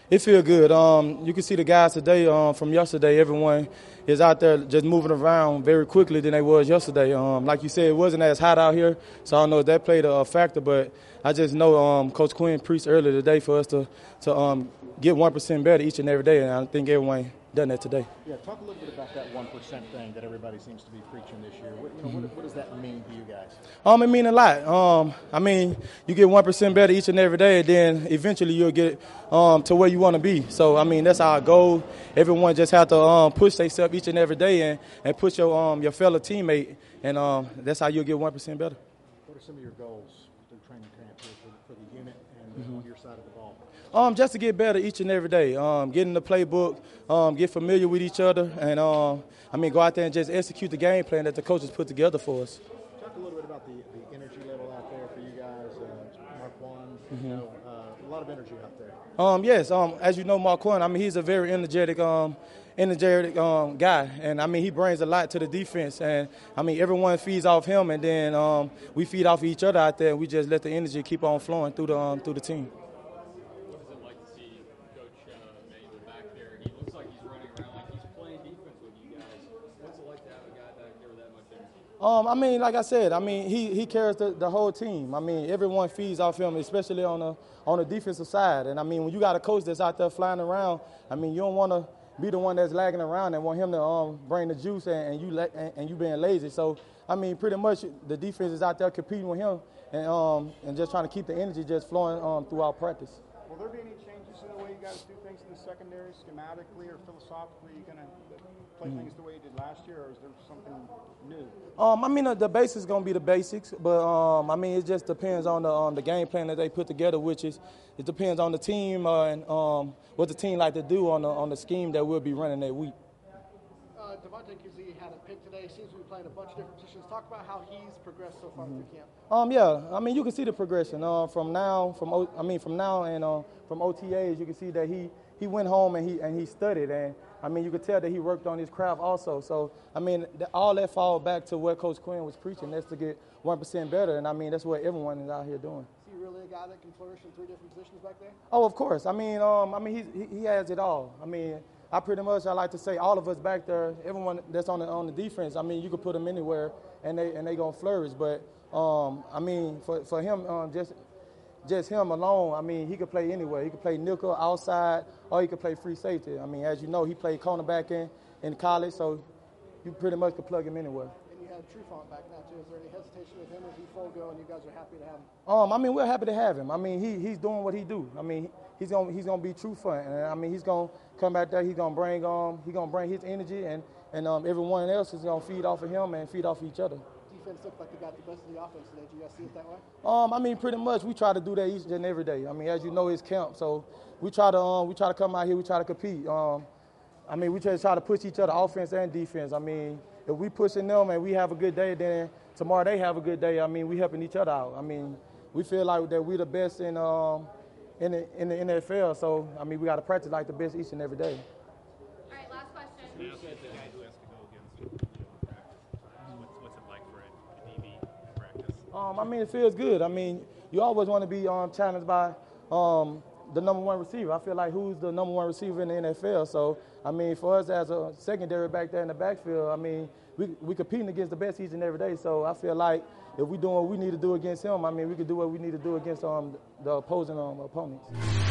It feel good. You can see the guys today from yesterday. Everyone is out there just moving around very quickly than they was yesterday. Like you said, it wasn't as hot out here, so I don't know if that played a factor. But I just know Coach Quinn preached earlier today for us to get 1% better each and every day, and I think everyone done that today. Yeah, talk a little bit about that 1% thing that everybody seems to be preaching this year. What does that mean to you guys? It mean a lot. I mean, you get 1% better each and every day, and then eventually you'll get to where you want to be. So, I mean, that's our goal. Everyone just have to push themselves each and every day and push your fellow teammate, and that's how you'll get 1% better. What are some of your goals through training camp for the unit and on your side of the ball? Just to get better each and every day. Get in the playbook, get familiar with each other, and go out there and just execute the game plan that the coaches put together for us. Talk a little bit about the energy level out there for you guys. Marquand, a lot of energy out there. Yes, as you know, Marquand, he's a very energetic guy, and he brings a lot to the defense, and everyone feeds off him, and then we feed off each other out there, and we just let the energy keep on flowing through the team. Like I said, he carries the whole team. Everyone feeds off him, especially on the defensive side. And when you got a coach that's out there flying around, you don't want to be the one that's lagging around and want him to bring the juice and you being lazy. So pretty much the defense is out there competing with him and just trying to keep the energy just flowing throughout practice. Will there be any changes in the way you guys do things in the secondary, schematically or philosophically? Are you going to play things the way you did last year, or is there something new? The basics is going to be the basics, but it just depends on the game plan that they put together, which is it depends on the team and what the team like to do on the scheme that we'll be running that week. Devontae Kazee had a pick today. Seems to be playing a bunch of different positions. Talk about how he's progressed so far through camp. You can see the progression from now and from OTAs. You can see that he went home and he studied, and you could tell that he worked on his craft also. So all that fall back to what Coach Quinn was preaching. That's to get 1% better, and that's what everyone is out here doing. Is he really a guy that can flourish in 3 different positions back there? Oh, of course. He has it all. I like to say all of us back there, everyone that's on the defense, you could put them anywhere and they gonna flourish. But for him, just him alone, he could play anywhere. He could play nickel, outside, or he could play free safety. As you know, he played cornerback in college, so you pretty much could plug him anywhere. And you have Trufant back now too. Is there any hesitation with him? Is he full go and you guys are happy to have him? We're happy to have him. He's doing what he do. He's gonna be Trufant, and he's gonna come back there. He's gonna bring his energy, and everyone else is gonna feed off of him and feed off of each other. Defense looked like they got the best of the offense today. Do you guys see it that way? Pretty much we try to do that each and every day. As you know, it's camp, so we try to come out here. We try to compete. We just try to push each other, offense and defense. If we pushing them and we have a good day, then tomorrow they have a good day. We helping each other out. We feel like that we the best in the NFL, so we got to practice like the best each and every day. All right, last question. The guy who has to go against you in practice. What's it like for a DB in practice? It feels good. You always want to be challenged by the number one receiver. I feel like who's the number one receiver in the NFL. So, for us as a secondary back there in the backfield, we competing against the best each and every day. So I feel like if we doing what we need to do against him, we could do what we need to do against the opposing opponents.